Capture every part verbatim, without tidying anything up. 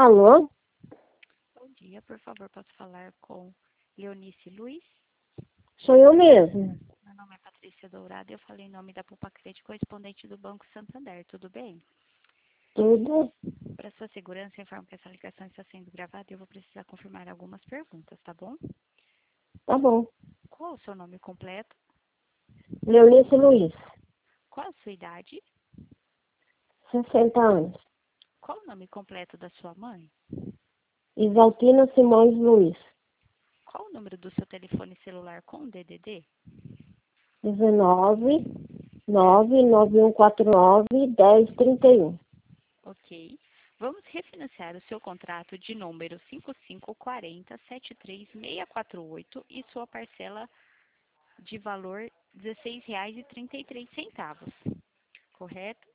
Alô? Bom dia, por favor, posso falar com Leonice Luiz? Sou eu mesmo. Meu nome é Patrícia Dourado e eu falei em nome da Poupa Crédito, correspondente do Banco Santander, tudo bem? Tudo? Para sua segurança, informo que essa ligação está sendo gravada e eu vou precisar confirmar algumas perguntas, tá bom? Tá bom. Qual o seu nome completo? Leonice Luiz, Qual a sua idade? sessenta anos. Qual o nome completo da sua mãe? Isaltina Simões Luiz, Qual o número do seu telefone celular com D D D? dezenove, nove nove um quatro nove, dez trinta e um. Ok. Vamos refinanciar o seu contrato de número cinco cinco quatro zero sete três seis quatro oito e sua parcela de valor dezesseis reais e trinta e três centavos, correto?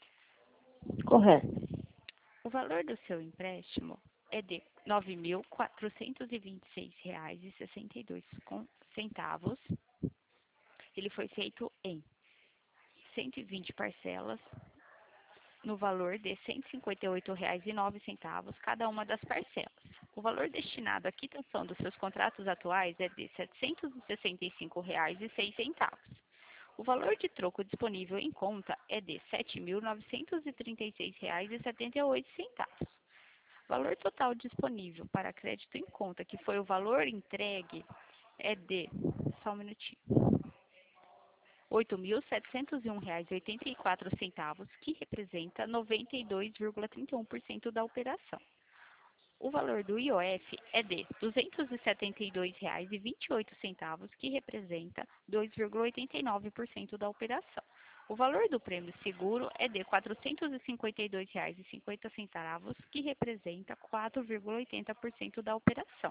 Correto. O valor do seu empréstimo é de nove mil quatrocentos e vinte e seis reais e sessenta e dois centavos. Ele foi feito em cento e vinte parcelas no valor de cento e cinquenta e oito reais e nove centavos cada uma das parcelas. O valor destinado à quitação dos seus contratos atuais é de setecentos e sessenta e cinco reais e seis centavos. O valor de troco disponível em conta é de sete mil novecentos e trinta e seis reais e setenta e oito centavos. O valor total disponível para crédito em conta, que foi o valor entregue, é de, só um minutinho, oito mil setecentos e um reais e oitenta e quatro centavos, que representa noventa e dois vírgula trinta e um por cento da operação. O valor do I O F é de duzentos e setenta e dois reais e vinte e oito centavos, que representa dois vírgula oitenta e nove por cento da operação. O valor do prêmio seguro é de quatrocentos e cinquenta e dois reais e cinquenta centavos, que representa quatro vírgula oitenta por cento da operação.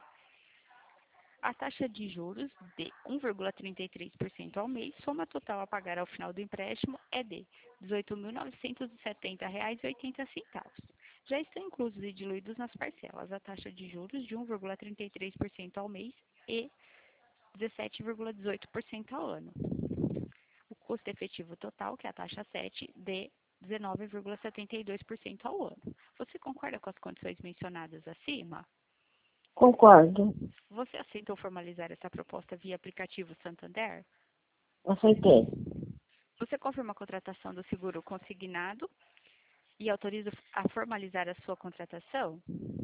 A taxa de juros de um vírgula trinta e três por cento ao mês, soma total a pagar ao final do empréstimo, é de dezoito mil novecentos e setenta reais e oitenta centavos. Já estão inclusos e diluídos nas parcelas a taxa de juros de um vírgula trinta e três por cento ao mês e dezessete vírgula dezoito por cento ao ano. O custo efetivo total, que é a taxa sete, de dezenove vírgula setenta e dois por cento ao ano. Você concorda com as condições mencionadas acima? Concordo. Você aceitou formalizar essa proposta via aplicativo Santander? Aceitei. Você confirma a contratação do seguro consignado e autoriza a formalizar a sua contratação?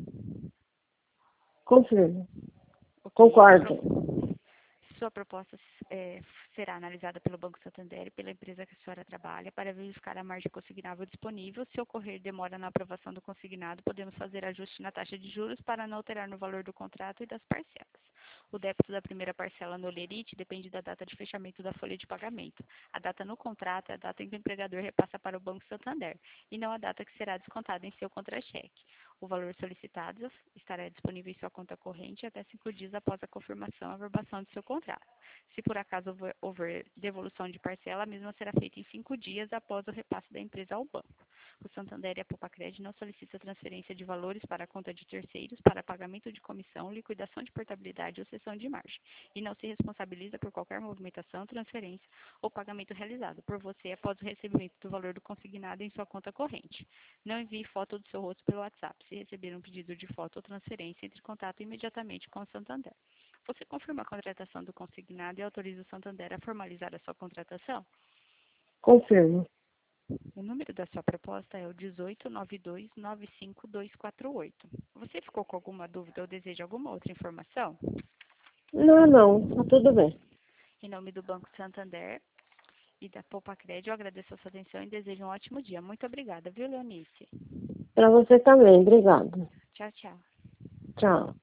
Confirmo. Ok. A Concordo. pro- Sua proposta é, será analisada pelo Banco Santander e pela empresa que a senhora trabalha para verificar a margem consignável disponível. Se ocorrer demora na aprovação do consignado, podemos fazer ajuste na taxa de juros para não alterar no valor do contrato e das parcelas. O débito da primeira parcela no Lerite depende da data de fechamento da folha de pagamento. A data no contrato é a data em que o empregador repassa para o Banco Santander e não a data que será descontada em seu contra-cheque. O valor solicitado estará disponível em sua conta corrente até cinco dias após a confirmação e averbação do seu contrato. Se por acaso houver, houver devolução de parcela, a mesma será feita em cinco dias após o repasse da empresa ao banco. O Santander e a Poupa Crédito não solicitam transferência de valores para a conta de terceiros para pagamento de comissão, liquidação de portabilidade ou cessão de margem, e não se responsabiliza por qualquer movimentação, transferência ou pagamento realizado por você após o recebimento do valor do consignado em sua conta corrente. Não envie foto do seu rosto pelo WhatsApp. Se receber um pedido de foto ou transferência, entre em contato imediatamente com o Santander. Você confirma a contratação do consignado e autoriza o Santander a formalizar a sua contratação? Confirmo. O número da sua proposta é o dezoito nove dois nove cinco dois quatro oito. Você ficou com alguma dúvida ou deseja alguma outra informação? Não, não. Tá tudo bem. Em nome do Banco Santander e da Poupa Crédito, eu agradeço a sua atenção e desejo um ótimo dia. Muito obrigada, viu, Leonice? Para você também. Obrigada. Tchau, tchau. Tchau.